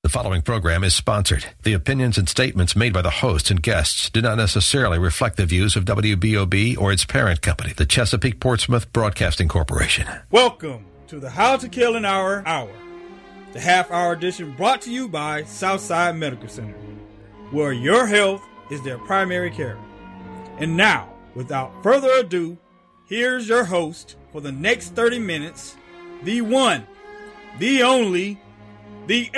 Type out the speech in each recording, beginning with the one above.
The following program is sponsored. The opinions and statements made by the hosts and guests do not necessarily reflect the views of WBOB or its parent company, the Chesapeake Portsmouth Broadcasting Corporation. Welcome to the How to Kill an Hour, the half-hour edition brought to you by Southside Medical Center, where your health is their primary care. And now, without further ado, here's your host for the next 30 minutes, the one, the only, the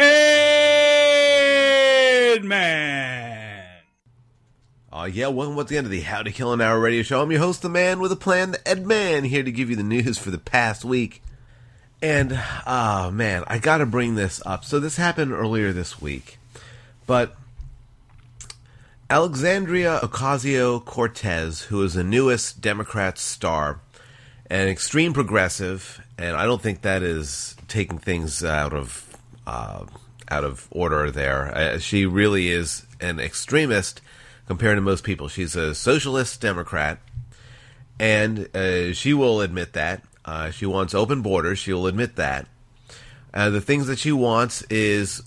Ed Man. Welcome once again to the How to Kill an Hour radio show. I'm your host, the man with a plan, the Ed Man, here to give you the news for the past week. And, I gotta bring this up. So this happened earlier this week, but Alexandria Ocasio-Cortez, who is the newest Democrat star, an extreme progressive, and I don't think that is taking things out of order there. She really is an extremist compared to most people. She's a socialist Democrat, and she will admit that. She wants open borders. She will admit that. The things that she wants is,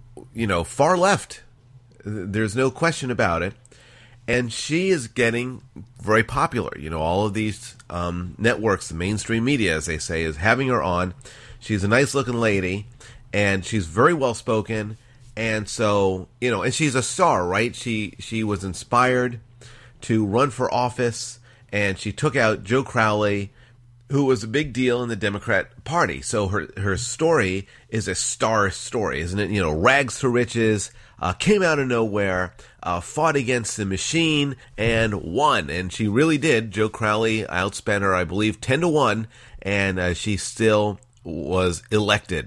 far left. There's no question about it. And she is getting very popular. All of these networks, the mainstream media, as they say, is having her on. She's a nice-looking lady, and she's very well-spoken. And so, and she's a star, right? She was inspired to run for office, and she took out Joe Crowley, who was a big deal in the Democrat Party. So her story is a star story, isn't it? Rags to riches, came out of nowhere, fought against the machine, and won. And she really did. Joe Crowley outspent her, I believe, 10-1, and she still was elected.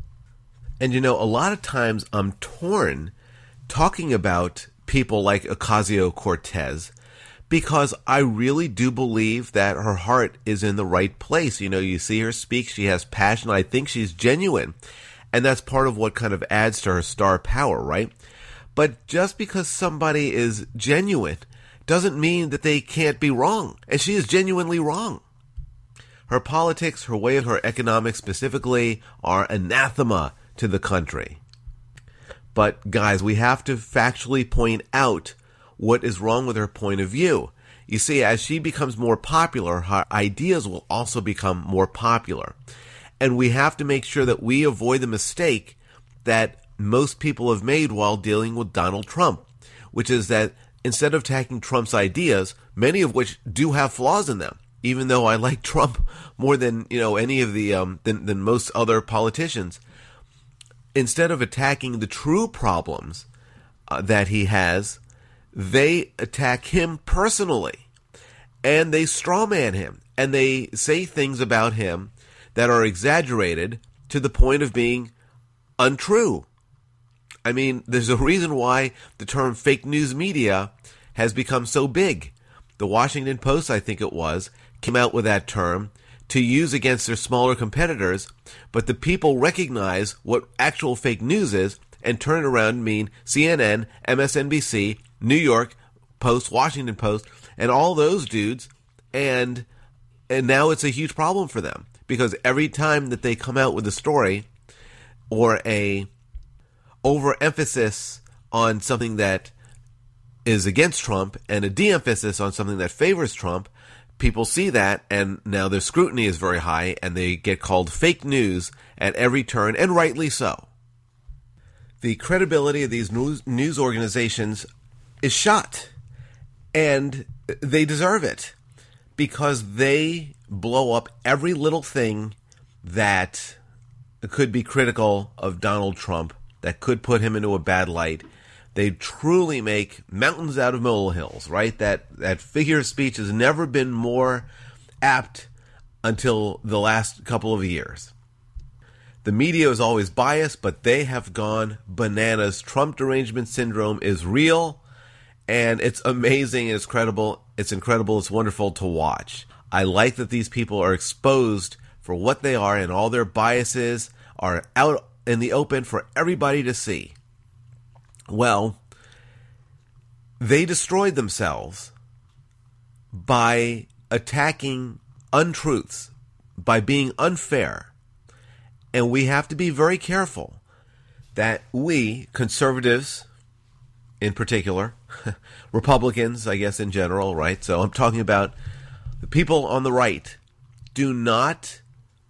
And a lot of times I'm torn talking about people like Ocasio-Cortez, because I really do believe that her heart is in the right place. You see her speak, she has passion. I think she's genuine. And that's part of what kind of adds to her star power, right? But just because somebody is genuine doesn't mean that they can't be wrong. And she is genuinely wrong. Her politics, her way of her economics specifically, are anathema to the country. But guys, we have to factually point out what is wrong with her point of view. You see, as she becomes more popular, her ideas will also become more popular. And we have to make sure that we avoid the mistake that most people have made while dealing with Donald Trump, which is that instead of attacking Trump's ideas, many of which do have flaws in them, even though I like Trump more than, any of the, than most other politicians, instead of attacking the true problems that he has, they attack him personally, and they strawman him, and they say things about him that are exaggerated to the point of being untrue. I mean, there's a reason why the term fake news media has become so big. The Washington Post, I think it was, came out with that term to use against their smaller competitors, but the people recognize what actual fake news is and turn it around and mean CNN, MSNBC, New York Post, Washington Post, and all those dudes, and now it's a huge problem for them, because every time that they come out with a story or a overemphasis on something that is against Trump and a de-emphasis on something that favors Trump, people see that, and now their scrutiny is very high, and they get called fake news at every turn, and rightly so. The credibility of these news organizations is shot, and they deserve it, because they blow up every little thing that could be critical of Donald Trump, that could put him into a bad light. They truly make mountains out of molehills, right? That figure of speech has never been more apt until the last couple of years. The media is always biased, but they have gone bananas. Trump derangement syndrome is real, and it's amazing, it's incredible, it's wonderful to watch. I like that these people are exposed for what they are, and all their biases are out in the open for everybody to see. Well, they destroyed themselves by attacking untruths, by being unfair. And we have to be very careful that we, conservatives in particular, Republicans, I guess, in general, right? So I'm talking about the people on the right, do not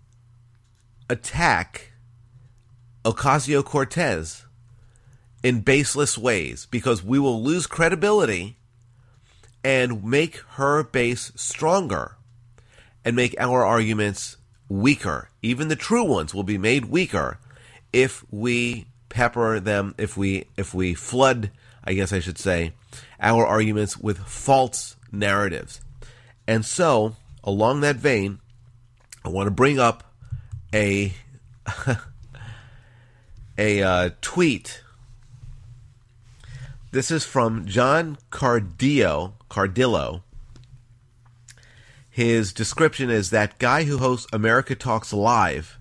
attack Ocasio-Cortez in baseless ways, because we will lose credibility and make her base stronger and make our arguments weaker. Even the true ones will be made weaker if we pepper them, if we flood, I guess I should say, our arguments with false narratives. And so, along that vein, I want to bring up a tweet. This is from John Cardillo. His description is that guy who hosts America Talks Live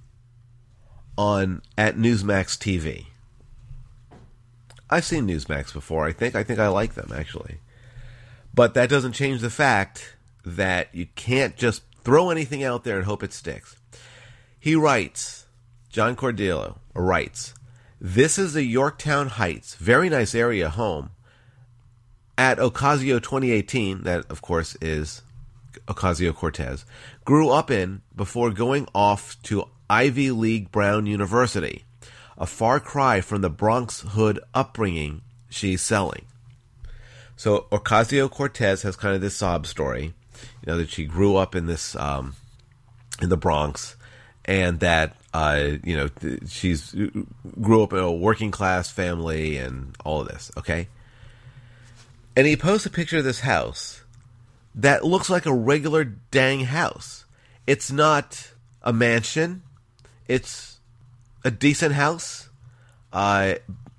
at Newsmax TV. I've seen Newsmax before. I think I like them, actually. But that doesn't change the fact that you can't just throw anything out there and hope it sticks. He writes, John Cardillo writes, "This is the Yorktown Heights, very nice area home at Ocasio 2018," that of course is Ocasio-Cortez, "grew up in before going off to Ivy League Brown University, a far cry from the Bronx hood upbringing she's selling." So Ocasio-Cortez has kind of this sob story, that she grew up in this in the Bronx, and that she's grew up in a working class family and all of this, okay? And he posts a picture of this house that looks like a regular dang house. It's not a mansion. It's a decent house. But,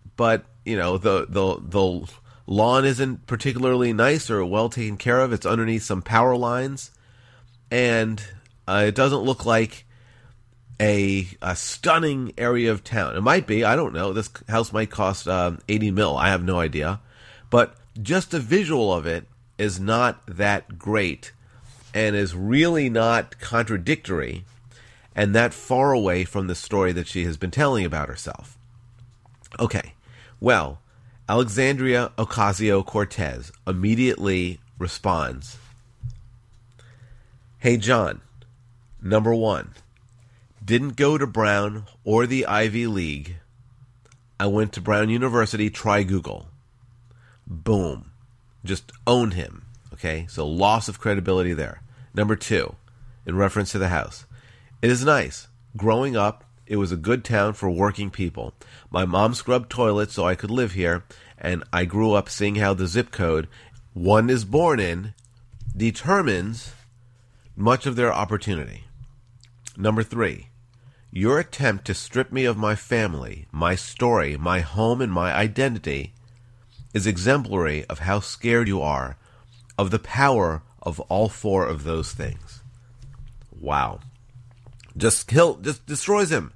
the lawn isn't particularly nice or well taken care of. It's underneath some power lines. And it doesn't look like a stunning area of town. It might be. I don't know. This house might cost $80 million. I have no idea. But just the visual of it is not that great and is really not contradictory and that far away from the story that she has been telling about herself. Okay, well, Alexandria Ocasio-Cortez immediately responds, "Hey, John, number one, didn't go to Brown or the Ivy League. I went to Brown University, try Google." Boom. Just own him. Okay, so loss of credibility there. Number two, in reference to the house. "It is nice. Growing up, it was a good town for working people. My mom scrubbed toilets so I could live here, and I grew up seeing how the zip code one is born in determines much of their opportunity." Number three, your attempt to strip me of my family, my story, my home, and my identity is exemplary of how scared you are of the power of all four of those things. Wow. Just destroys him.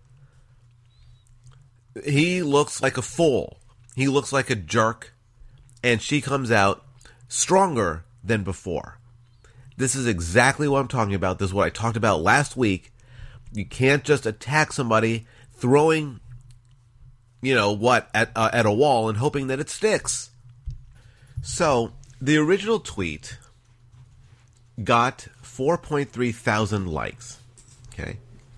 He looks like a fool. He looks like a jerk. And she comes out stronger than before. This is exactly what I'm talking about. This is what I talked about last week. You can't just attack somebody throwing, at a wall and hoping that it sticks. So, the original tweet got 4.3 thousand likes. Okay.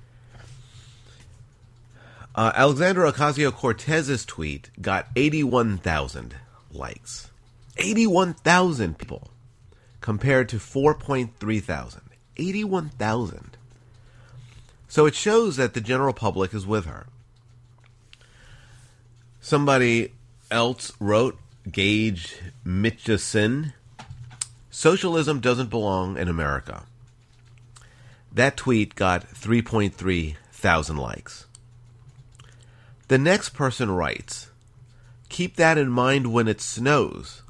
Alexandra Ocasio-Cortez's tweet got 81,000 likes. 81,000 people compared to 4.3 thousand. 81,000. So it shows that the general public is with her. Somebody else wrote, Gage Mitchison, "Socialism doesn't belong in America." That tweet got 3.3 thousand likes. The next person writes, "Keep that in mind when it snows."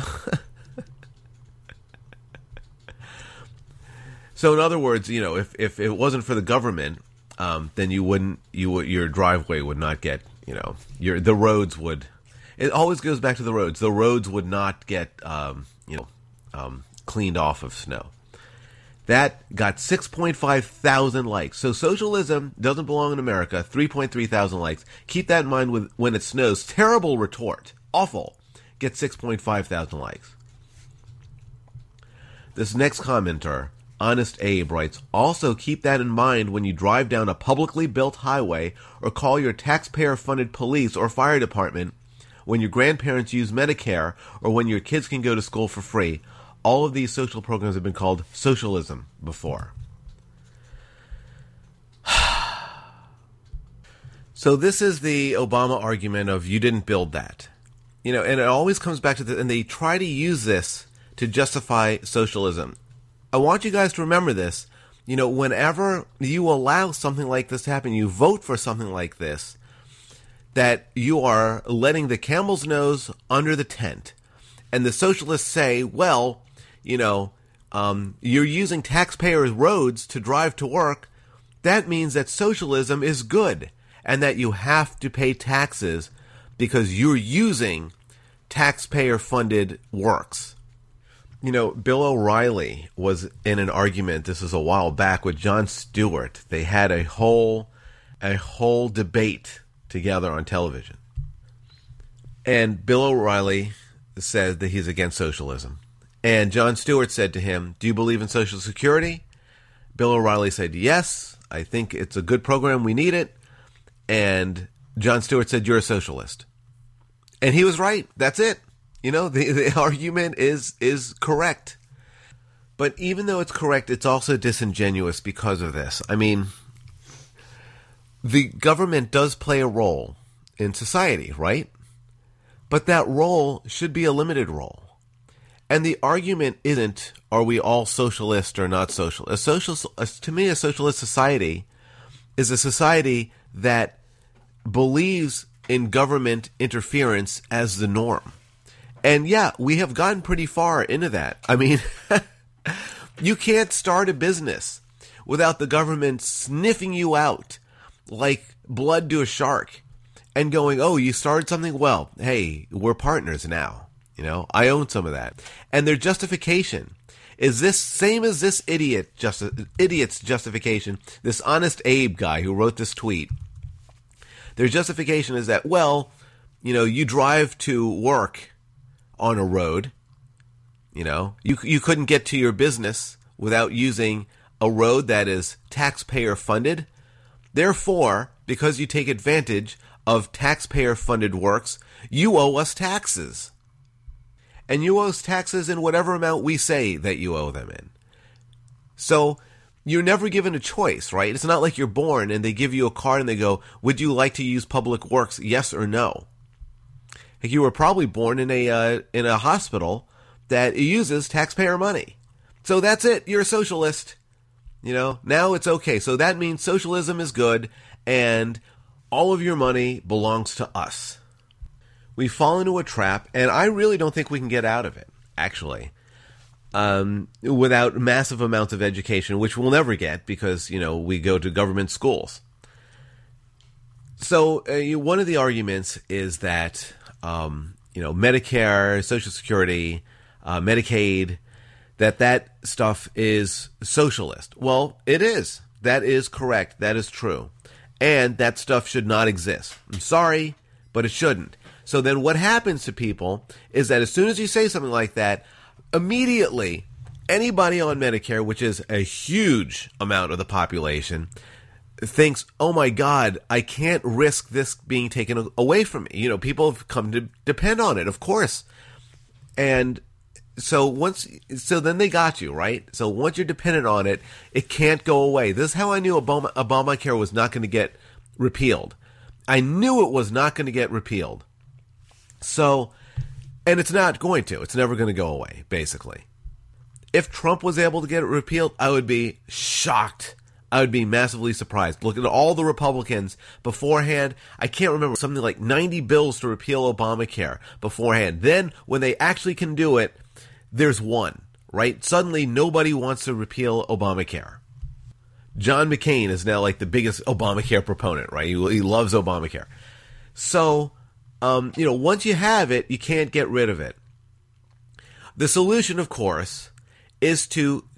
So in other words, if it wasn't for the government, then your driveway would not get, the roads would. It always goes back to the roads. The roads would not get, cleaned off of snow. That got 6.5 thousand likes. So socialism doesn't belong in America, 3.3 thousand likes. Keep that in mind when it snows. Terrible retort. Awful. Get 6.5 thousand likes. This next commenter, Honest Abe, writes, also keep that in mind when you drive down a publicly built highway or call your taxpayer-funded police or fire department, when your grandparents use Medicare, or when your kids can go to school for free. All of these social programs have been called socialism before. So this is the Obama argument of you didn't build that. And it always comes back to and they try to use this to justify socialism. I want you guys to remember this. Whenever you allow something like this to happen, you vote for something like this, that you are letting the camel's nose under the tent. And the socialists say, well, you're using taxpayers' roads to drive to work. That means that socialism is good and that you have to pay taxes because you're using taxpayer-funded works. Bill O'Reilly was in an argument, this was a while back, with Jon Stewart. They had a whole debate together on television. And Bill O'Reilly said that he's against socialism. And Jon Stewart said to him, do you believe in Social Security? Bill O'Reilly said, yes, I think it's a good program. We need it. And Jon Stewart said, you're a socialist. And he was right. That's it. The argument is correct. But even though it's correct, it's also disingenuous because of this. I mean, the government does play a role in society, right? But that role should be a limited role. And the argument isn't, are we all socialist or not socialist? To me, a socialist society is a society that believes in government interference as the norm. And yeah, we have gotten pretty far into that. I mean, you can't start a business without the government sniffing you out like blood to a shark and going, oh, you started something? Well, hey, we're partners now. I own some of that. And their justification is this same as this idiot's justification, this Honest Abe guy who wrote this tweet. Their justification is that, well, you drive to work on a road. You couldn't get to your business without using a road that is taxpayer funded. Therefore, because you take advantage of taxpayer funded works, you owe us taxes. And you owe us taxes in whatever amount we say that you owe them in. So you're never given a choice, right? It's not like you're born and they give you a card and they go, would you like to use public works, yes or no? Like you were probably born in a hospital that uses taxpayer money. So that's it. You're a socialist. Now it's okay. So that means socialism is good and all of your money belongs to us. We fall into a trap, and I really don't think we can get out of it, actually, without massive amounts of education, which we'll never get because, we go to government schools. So one of the arguments is that, Medicare, Social Security, Medicaid, that stuff is socialist. Well, it is. That is correct. That is true. And that stuff should not exist. I'm sorry, but it shouldn't. So then what happens to people is that as soon as you say something like that, immediately anybody on Medicare, which is a huge amount of the population, thinks, oh my God, I can't risk this being taken away from me. People have come to depend on it, of course. And so then they got you, right? So once you're dependent on it, it can't go away. This is how I knew Obamacare was not going to get repealed. I knew it was not going to get repealed. So, and it's not going to. It's never going to go away, basically. If Trump was able to get it repealed, I would be shocked. I would be massively surprised. Look at all the Republicans beforehand. I can't remember, something like 90 bills to repeal Obamacare beforehand. Then, when they actually can do it, there's one, right? Suddenly, nobody wants to repeal Obamacare. John McCain is now like the biggest Obamacare proponent, right? He loves Obamacare. So, once you have it, you can't get rid of it. The solution, of course, is to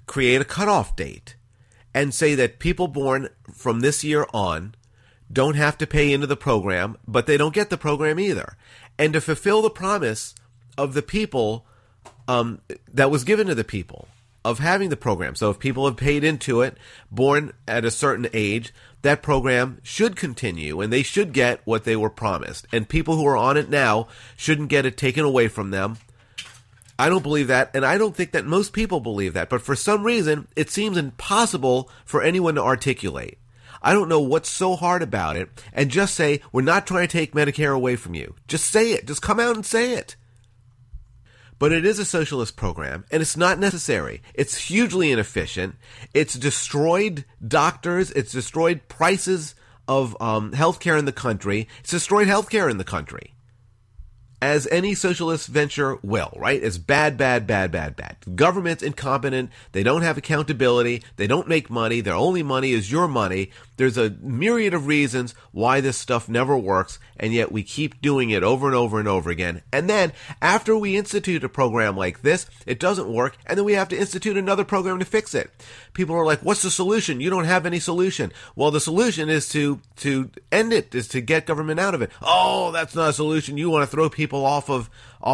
create a cutoff date and say that people born from this year on don't have to pay into the program, but they don't get the program either. And to fulfill the promise of the people that was given to the people of having the program. So if people have paid into it, born at a certain age, that program should continue and they should get what they were promised. And people who are on it now shouldn't get it taken away from them. I don't believe that, and I don't think that most people believe that. But for some reason, it seems impossible for anyone to articulate. I don't know what's so hard about it, and just say, we're not trying to take Medicare away from you. Just say it. Just come out and say it. But it is a socialist program, and it's not necessary. It's hugely inefficient. It's destroyed doctors. It's destroyed prices of healthcare in the country. It's destroyed healthcare in the country. As any socialist venture will, right? It's bad, bad, bad, bad, bad. The government's incompetent. They don't have accountability. They don't make money. Their only money is your money. There's a myriad of reasons why this stuff never works, and yet we keep doing it over and over and over again. And then, after we institute a program like this, it doesn't work, and then we have to institute another program to fix it. People are like, what's the solution? You don't have any solution. Well, the solution is to end it, is to get government out of it. Oh, that's not a solution. You want to throw people off of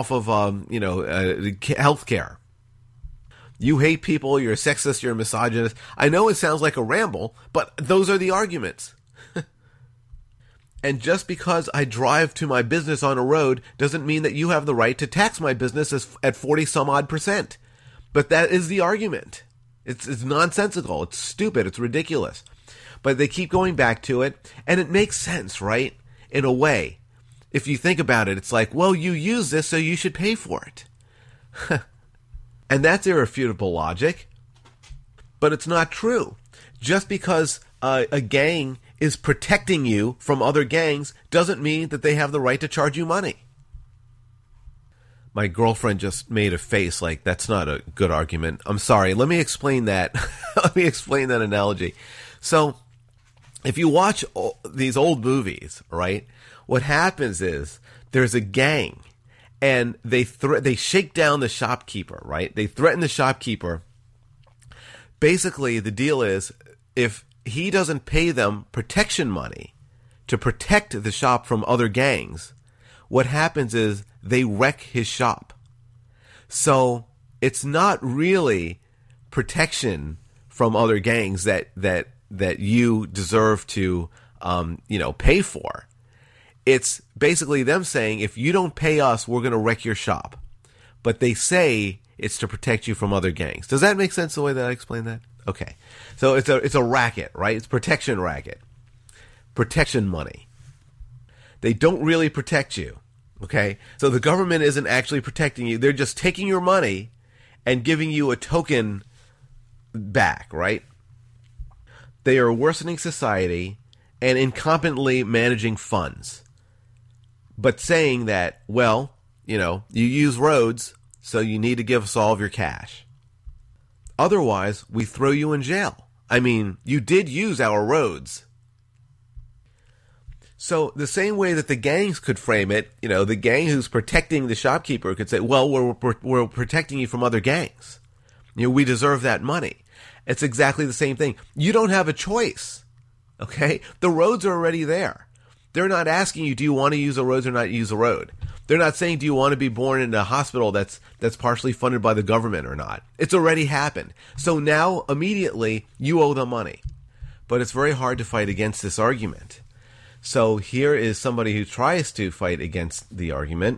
healthcare. You hate people, you're a sexist, you're a misogynist. I know it sounds like a ramble, but those are the arguments. And just because I drive to my business on a road doesn't mean that you have the right to tax my business at 40 some odd %. But that is the argument. It's nonsensical, it's stupid, it's ridiculous. But they keep going back to it, and it makes sense, right? In a way. If you think about it, it's like, well, you use this, so you should pay for it. And that's irrefutable logic. But it's not true. Just because a gang is protecting you from other gangs doesn't mean that they have the right to charge you money. My girlfriend just made a face like, that's not a good argument. I'm sorry. Let me explain that. Let me explain that analogy. So, if you watch these old movies, right, what happens is there's a gang, and they shake down the shopkeeper, right? They threaten the shopkeeper. Basically, the deal is, if he doesn't pay them protection money to protect the shop from other gangs, what happens is they wreck his shop. So it's not really protection from other gangs that you deserve to pay for. It's basically them saying, if you don't pay us, we're going to wreck your shop. But they say it's to protect you from other gangs. Does that make sense the way that I explained that? Okay. So it's a racket, right? It's protection racket. Protection money. They don't really protect you. Okay? So the government isn't actually protecting you. They're just taking your money and giving you a token back, right? They are worsening society and incompetently managing funds. But saying that, well, you use roads, so you need to give us all of your cash. Otherwise, we throw you in jail. I mean, you did use our roads. So the same way that the gangs could frame it, the gang who's protecting the shopkeeper could say, well, we're protecting you from other gangs. We deserve that money. It's exactly the same thing. You don't have a choice. Okay? The roads are already there. They're not asking you, do you want to use the roads or not use the road? They're not saying, do you want to be born in a hospital that's partially funded by the government or not? It's already happened. So now, immediately, you owe them money. But it's very hard to fight against this argument. So here is somebody who tries to fight against the argument.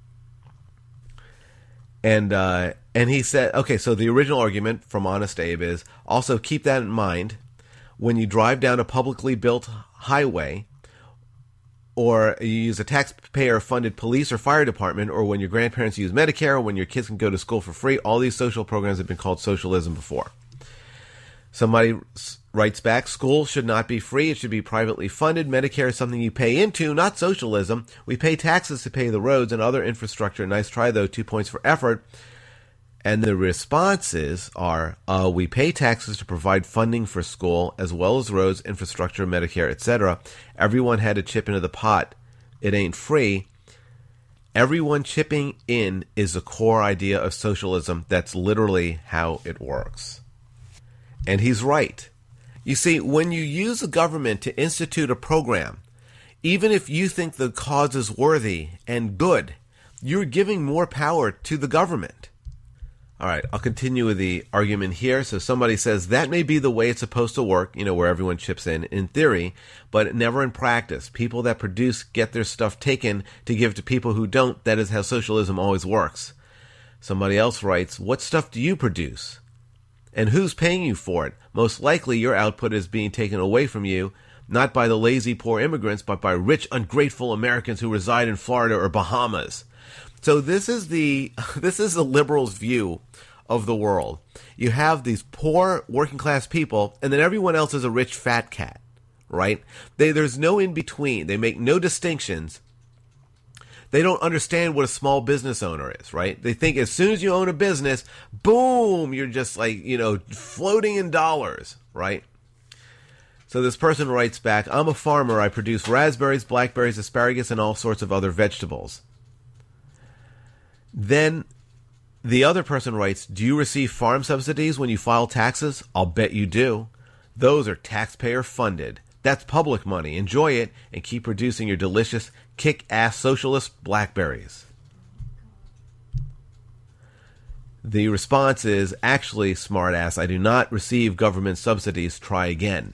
And he said, okay, so the original argument from Honest Abe is, also keep that in mind when you drive down a publicly built highway, or you use a taxpayer-funded police or fire department, or when your grandparents use Medicare, or when your kids can go to school for free. All these social programs have been called socialism before. Somebody writes back, school should not be free. It should be privately funded. Medicare is something you pay into, not socialism. We pay taxes to pay the roads and other infrastructure. Nice try, though. 2 points for effort. And the responses are, we pay taxes to provide funding for school, as well as roads, infrastructure, Medicare, etc. Everyone had to chip into the pot. It ain't free. Everyone chipping in is the core idea of socialism. That's literally how it works. And he's right. You see, when you use the government to institute a program, even if you think the cause is worthy and good, you're giving more power to the government. All right, I'll continue with the argument here. So somebody says that may be the way it's supposed to work, where everyone chips in theory, but never in practice. People that produce get their stuff taken to give to people who don't. That is how socialism always works. Somebody else writes, what stuff do you produce? And who's paying you for it? Most likely your output is being taken away from you, not by the lazy poor immigrants, but by rich, ungrateful Americans who reside in Florida or Bahamas. So this is the liberals' view of the world. You have these poor working class people, and then everyone else is a rich fat cat, right? There's no in between. They make no distinctions. They don't understand what a small business owner is, right? They think as soon as you own a business, boom, you're just like, floating in dollars, right? So this person writes back, I'm a farmer. I produce raspberries, blackberries, asparagus, and all sorts of other vegetables. Then the other person writes, do you receive farm subsidies when you file taxes? I'll bet you do. Those are taxpayer funded. That's public money. Enjoy it and keep producing your delicious, kick-ass socialist blackberries. The response is, actually, smartass, I do not receive government subsidies. Try again.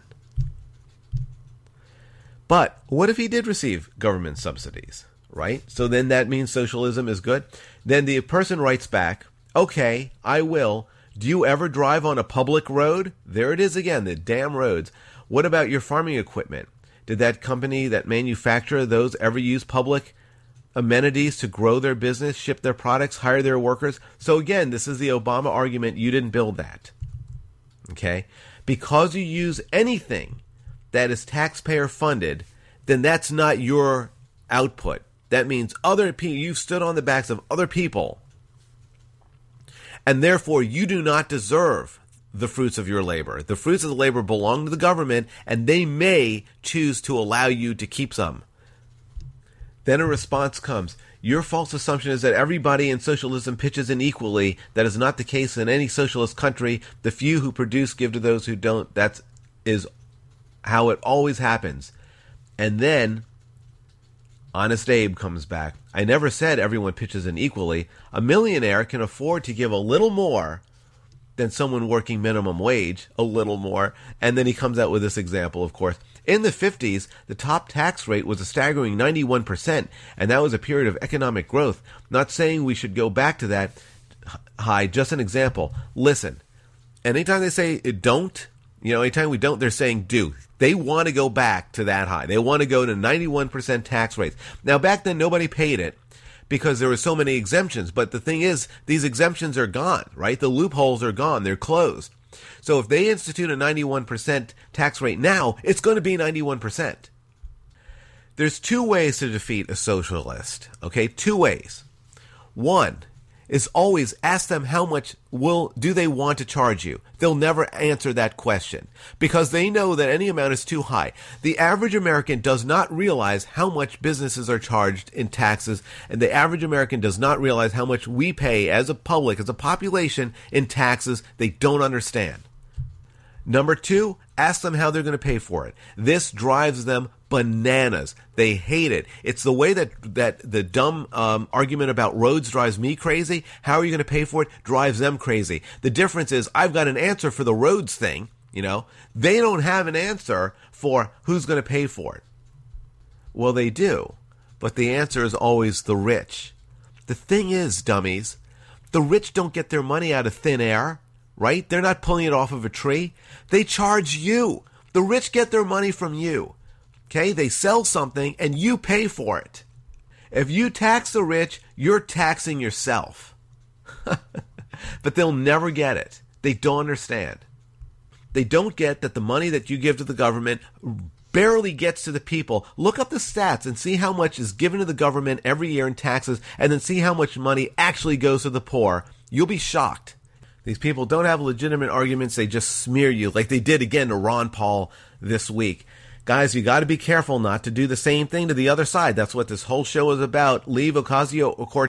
But what if he did receive government subsidies? Right? So then that means socialism is good. Then the person writes back, okay, I will. Do you ever drive on a public road? There it is again, the damn roads. What about your farming equipment? Did that company that manufacture those ever use public amenities to grow their business, ship their products, hire their workers? So again, this is the Obama argument. You didn't build that. Okay? Because you use anything that is taxpayer funded, then that's not your output. That means other people, you've stood on the backs of other people, and therefore you do not deserve the fruits of your labor. The fruits of the labor belong to the government, and they may choose to allow you to keep some. Then a response comes. Your false assumption is that everybody in socialism pitches in equally. That is not the case in any socialist country. The few who produce give to those who don't. That is how it always happens. And then Honest Abe comes back. I never said everyone pitches in equally. A millionaire can afford to give a little more than someone working minimum wage, a little more. And then he comes out with this example, of course. In the 50s, the top tax rate was a staggering 91%, and that was a period of economic growth. Not saying we should go back to that high, just an example. Listen, anytime they say don't, anytime we don't, they're saying do. They want to go back to that high. They want to go to 91% tax rates. Now, back then, nobody paid it because there were so many exemptions. But the thing is, these exemptions are gone, right? The loopholes are gone. They're closed. So if they institute a 91% tax rate now, it's going to be 91%. There's two ways to defeat a socialist, okay? Two ways. One is always ask them how much do they want to charge you. They'll never answer that question because they know that any amount is too high. The average American does not realize how much businesses are charged in taxes, and the average American does not realize how much we pay as a public, as a population, in taxes. They don't understand. Number two, ask them how they're going to pay for it. This drives them bananas. They hate it. It's the way that the dumb argument about roads drives me crazy. How are you going to pay for it? Drives them crazy. The difference is I've got an answer for the roads thing. They don't have an answer for who's going to pay for it. Well, they do. But the answer is always the rich. The thing is, dummies, the rich don't get their money out of thin air. Right? They're not pulling it off of a tree. They charge you. The rich get their money from you. Okay? They sell something and you pay for it. If you tax the rich, you're taxing yourself. But they'll never get it. They don't understand. They don't get that the money that you give to the government barely gets to the people. Look up the stats and see how much is given to the government every year in taxes, and then see how much money actually goes to the poor. You'll be shocked. These people don't have legitimate arguments. They just smear you like they did again to Ron Paul this week. Guys, you got to be careful not to do the same thing to the other side. That's what this whole show is about. Leave Ocasio-Cortez